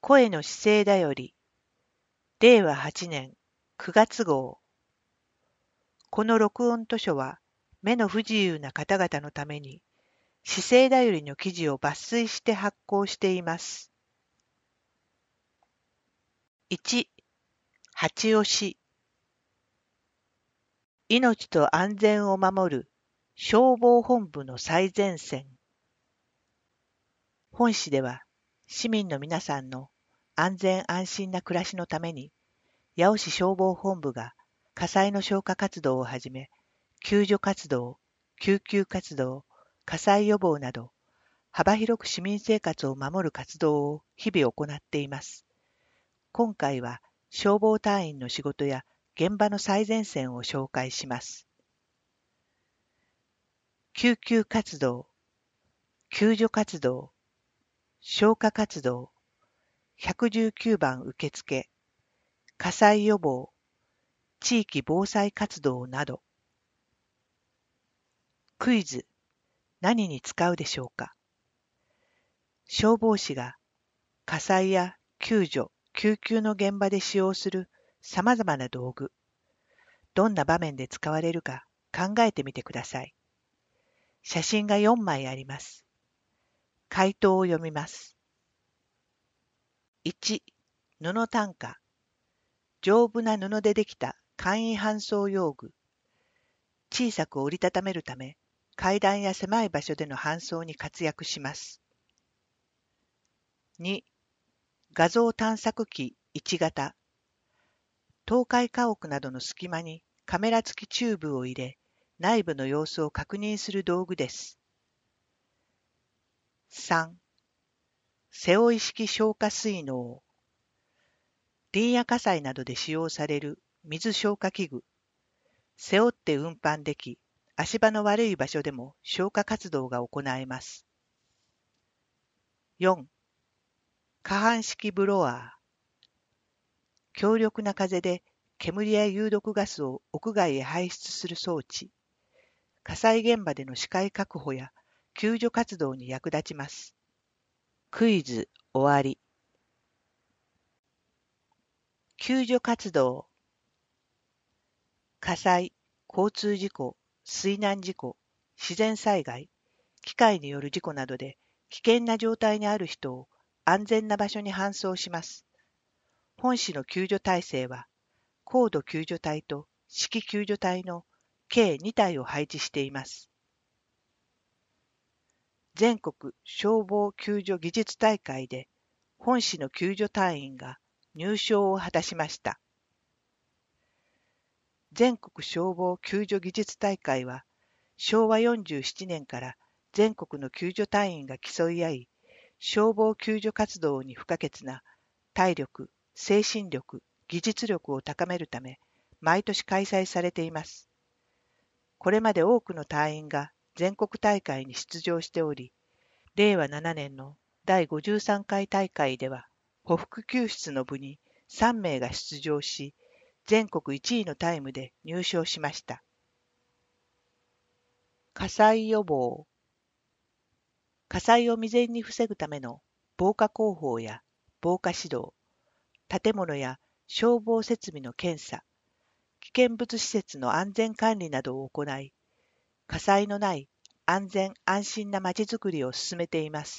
声の姿勢だより、令和8年9月号。この録音図書は、目の不自由な方々のために、姿勢だよりの記事を抜粋して発行しています。1、八押し。命と安全を守る消防本部の最前線。本市では、市民の皆さんの安全安心な暮らしのために、八尾市消防本部が火災の消火活動をはじめ、救助活動、救急活動、火災予防など、幅広く市民生活を守る活動を日々行っています。今回は消防隊員の仕事や現場の最前線を紹介します。救急活動、救助活動、消火活動、119番受付、火災予防、地域防災活動など。クイズ、何に使うでしょうか。消防士が火災や救助、救急の現場で使用する様々な道具、どんな場面で使われるか考えてみてください。写真が4枚あります。回答を読みます。1、布担架。丈夫な布でできた簡易搬送用具。小さく折りたためるため、階段や狭い場所での搬送に活躍します。2、画像探索機1型。倒壊家屋などの隙間にカメラ付きチューブを入れ、内部の様子を確認する道具です。3、背負い式消火水嚢。林野火災などで使用される水消火器具。背負って運搬でき、足場の悪い場所でも消火活動が行えます。4、下半式ブロワー。強力な風で煙や有毒ガスを屋外へ排出する装置。火災現場での視界確保や救助活動に役立ちます。クイズ終わり。救助活動。火災、交通事故、水難事故、自然災害、機械による事故などで危険な状態にある人を安全な場所に搬送します。本市の救助体制は、高度救助隊と指揮救助隊の計2隊を配置しています。全国消防救助技術大会で本市の救助隊員が入賞を果たしました。全国消防救助技術大会は昭和47年から全国の救助隊員が競い合い、消防救助活動に不可欠な体力、精神力、技術力を高めるため毎年開催されています。これまで多くの隊員が全国大会に出場しており、令和7年の第53回大会では、歩幅救出の部に3名が出場し、全国1位のタイムで入賞しました。火災予防。火災を未然に防ぐための防火広報や防火指導、建物や消防設備の検査、危険物施設の安全管理などを行い、火災のない安全安心なまちづくりを進めています。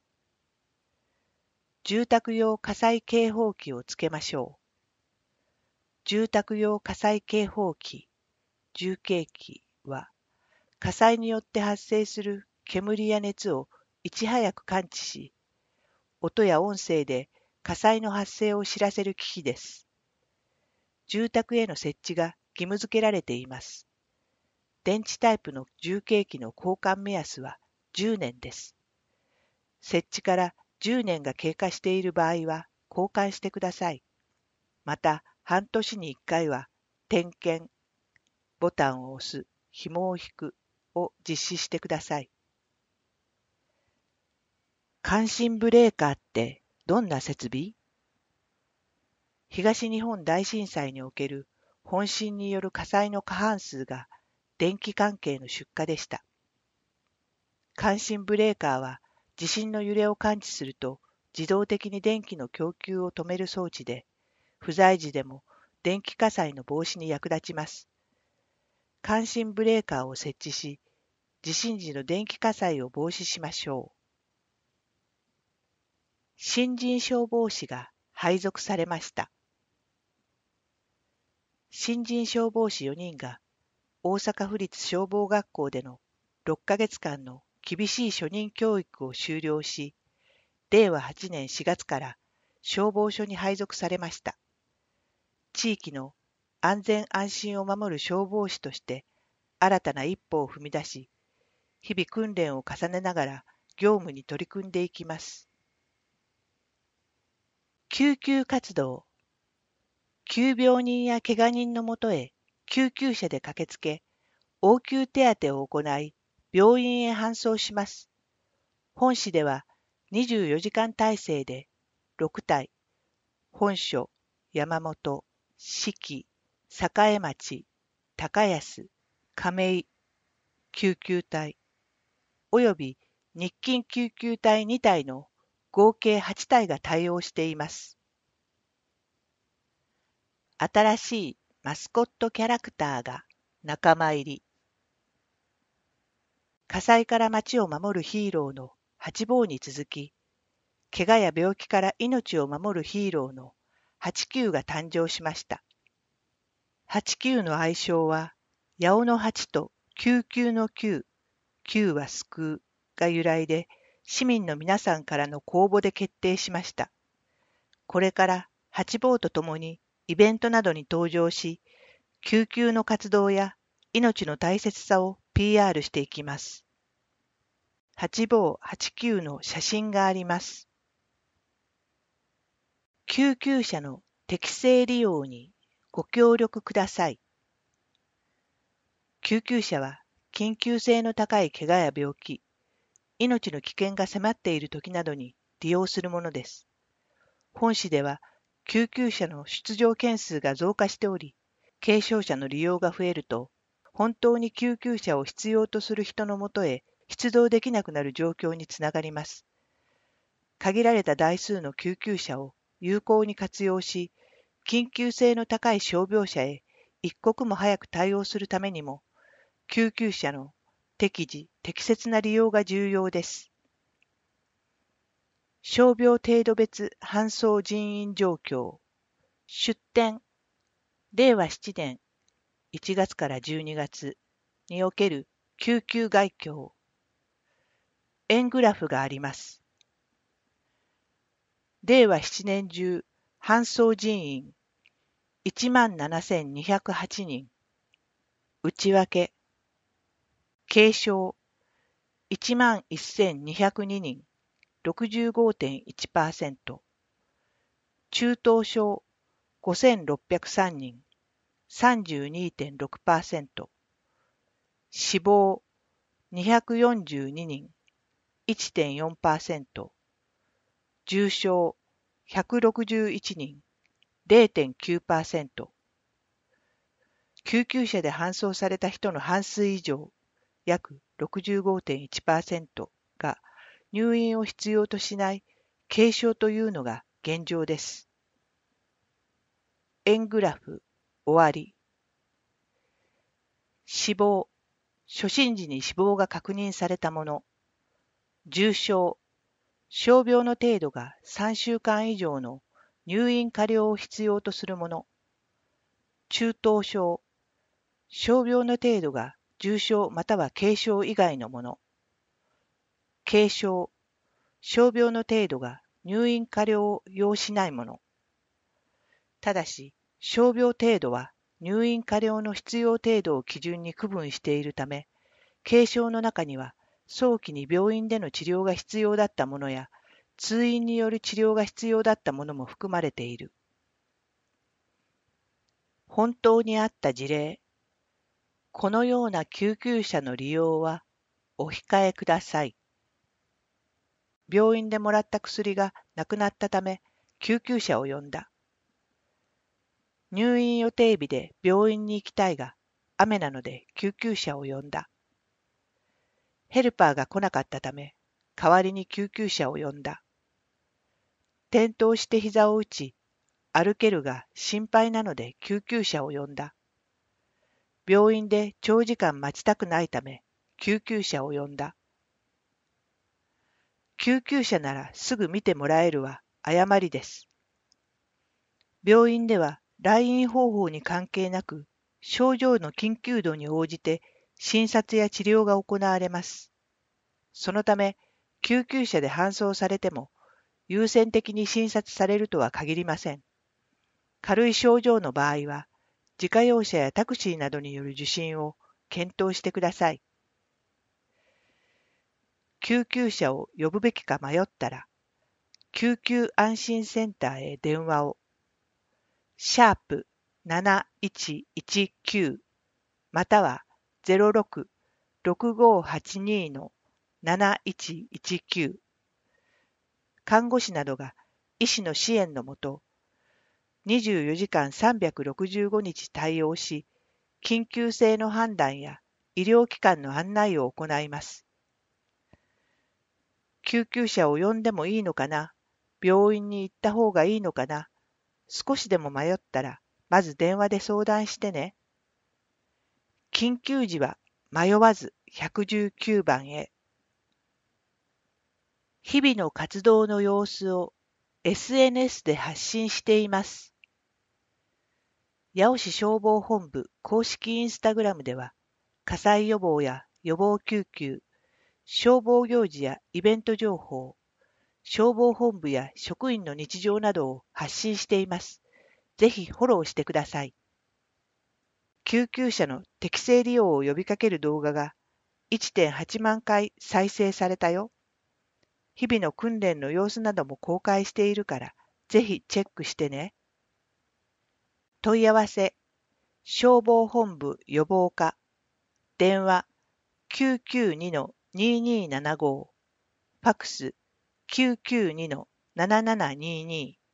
住宅用火災警報器をつけましょう。住宅用火災警報器、重警器は、火災によって発生する煙や熱をいち早く感知し、音や音声で火災の発生を知らせる機器です。住宅への設置が義務付けられています。電池タイプの重警器の交換目安は10年です。設置から10年が経過している場合は交換してください。また、半年に1回は点検、ボタンを押す、紐を引くを実施してください。感震ブレーカーってどんな設備？東日本大震災における本震による火災の過半数が電気関係の出火でした。感震ブレーカーは地震の揺れを感知すると自動的に電気の供給を止める装置で、不在時でも電気火災の防止に役立ちます。感震ブレーカーを設置し、地震時の電気火災を防止しましょう。新人消防士が配属されました。新人消防士4人が大阪府立消防学校での6ヶ月間の厳しい初任教育を修了し、令和8年4月から消防署に配属されました。地域の安全安心を守る消防士として新たな一歩を踏み出し、日々訓練を重ねながら業務に取り組んでいきます。救急活動。急病人や怪我人のもとへ救急車で駆けつけ、応急手当を行い、病院へ搬送します。本市では24時間体制で6隊、本所、山本、四季、栄町、高安、亀井、救急隊、および日勤救急隊2隊の合計8隊が対応しています。新しいマスコットキャラクターが仲間入り。火災から町を守るヒーローの八坊に続き、怪我や病気から命を守るヒーローの89が誕生しました。89の愛称は、八尾の8と救急の9、9は救うが由来で、市民の皆さんからの公募で決定しました。これから八坊と共にイベントなどに登場し、救急の活動や命の大切さを PR していきます。八坊89の写真があります。救急車の適正利用にご協力ください。救急車は緊急性の高い怪我や病気、命の危険が迫っている時などに利用するものです。本市では救急車の出場件数が増加しており、軽症者の利用が増えると、本当に救急車を必要とする人のもとへ出動できなくなる状況につながります。限られた台数の救急車を有効に活用し、緊急性の高い傷病者へ一刻も早く対応するためにも、救急車の適時適切な利用が重要です。傷病程度別搬送人員状況。出典。令和7年1月から12月における救急概況。円グラフがあります。令和7年中搬送人員17,208人。内訳。軽症11,202人。65.1%。中等症5,603人。32.6%。死亡242人。1.4%。重症161人。0.9%。救急車で搬送された人の半数以上、約 65.1% が入院を必要としない軽症というのが現状です。円グラフ、終わり。死亡、初診時に死亡が確認されたもの。重症、傷病の程度が3週間以上の入院加療を必要とするもの。中等症、傷病の程度が重症または軽症以外のもの。軽症、傷病の程度が入院加療を要しないもの。ただし、傷病程度は入院加療の必要程度を基準に区分しているため、軽症の中には早期に病院での治療が必要だったものや、通院による治療が必要だったものも含まれている。本当にあった事例。このような救急車の利用はお控えください。病院でもらった薬がなくなったため、救急車を呼んだ。入院予定日で病院に行きたいが、雨なので救急車を呼んだ。ヘルパーが来なかったため、代わりに救急車を呼んだ。 転倒して膝を打ち、歩けるが心配なので救急車を呼んだ。病院で長時間待ちたくないため、救急車を呼んだ。救急車ならすぐ見てもらえるは誤りです。病院では来院方法に関係なく、症状の緊急度に応じて診察や治療が行われます。そのため、救急車で搬送されても、優先的に診察されるとは限りません。軽い症状の場合は、自家用車やタクシーなどによる受診を検討してください。救急車を呼ぶべきか迷ったら、救急安心センターへ電話を、#7119 または06-6582-7119看護師などが医師の支援のもと、24時間365日対応し、緊急性の判断や医療機関の案内を行います。救急車を呼んでもいいのかな、病院に行った方がいいのかな、少しでも迷ったら、まず電話で相談してね。緊急時は迷わず119番へ。日々の活動の様子を SNS で発信しています。八尾市消防本部公式インスタグラムでは、火災予防や予防救急、消防行事やイベント情報、消防本部や職員の日常などを発信しています。ぜひフォローしてください。救急車の適正利用を呼びかける動画が 1.8 万回再生されたよ。日々の訓練の様子なども公開しているから、ぜひチェックしてね。問い合わせ、消防本部予防課、電話 992-2275、ファクス 992-7722